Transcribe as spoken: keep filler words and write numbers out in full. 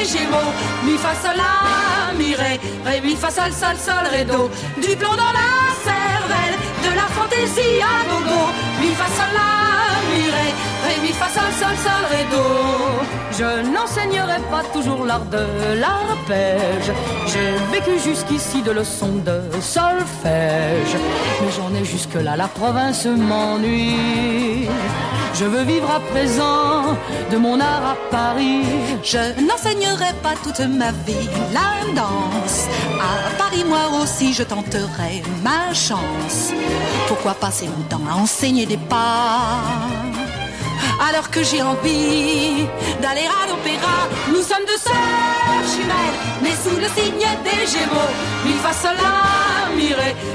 des Gémeaux. Mi fa sol la mi ré, ré mi fa sol sol sol ré do. Du plomb dans la cervelle, de la fantaisie à gogo. Mi fa sol la mi ré, ré mi fa sol sol sol ré do. Je n'enseignerai pas toujours l'art de l'arpège. J'ai vécu jusqu'ici de leçons de solfège, mais j'en ai jusque-là, la province m'ennuie. Je veux vivre à présent de mon art à Paris. Je n'enseignerai pas toute ma vie la danse. À Paris, moi aussi, je tenterai ma chance. Pourquoi passer mon temps à enseigner des pas alors que j'ai envie d'aller à l'opéra? Nous sommes deux sœurs jumelles, mais sous le signe des Gémeaux. Mi fa sol la mi ré,